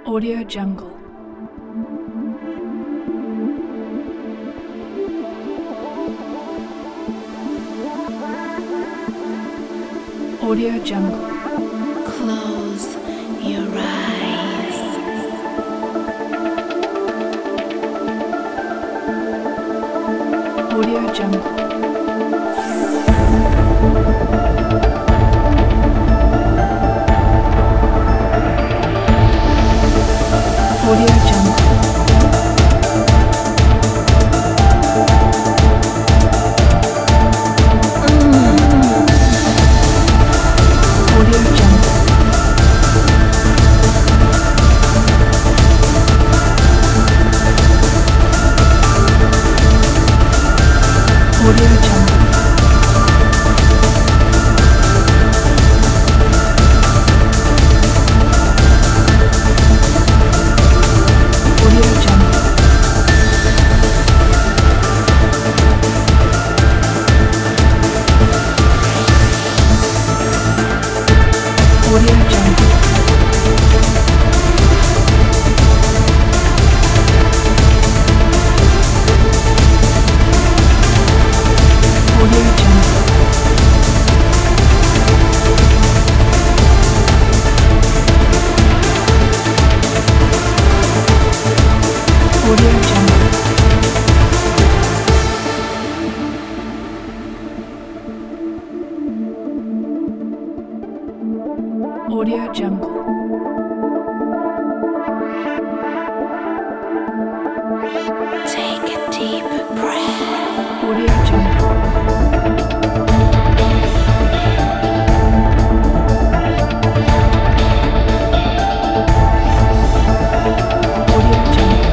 Audio Jungle. Audio Jungle. Close your eyes. Audio Jungle. Audio Jungle. Audio Jungle. Audio Jungle. Audio Jungle. Audio Jungle. Audio Jungle. Audio Jungle. Audio Jungle. Take a deep breath. Audio Jungle. Audio Jungle.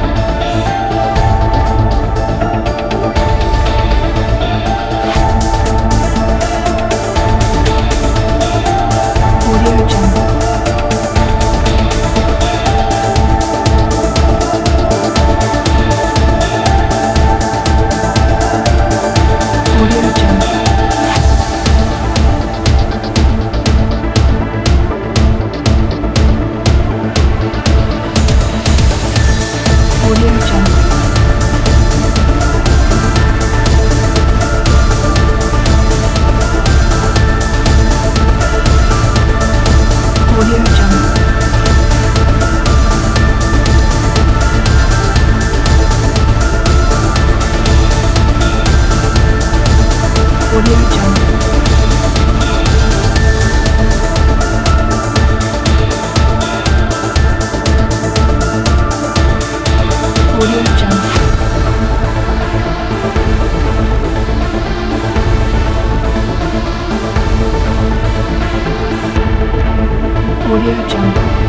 Audio Jungle. Audio Jungle. Audio Jungle. Audio Jungle. Audio Jungle. Audio Jungle. Audio Jungle.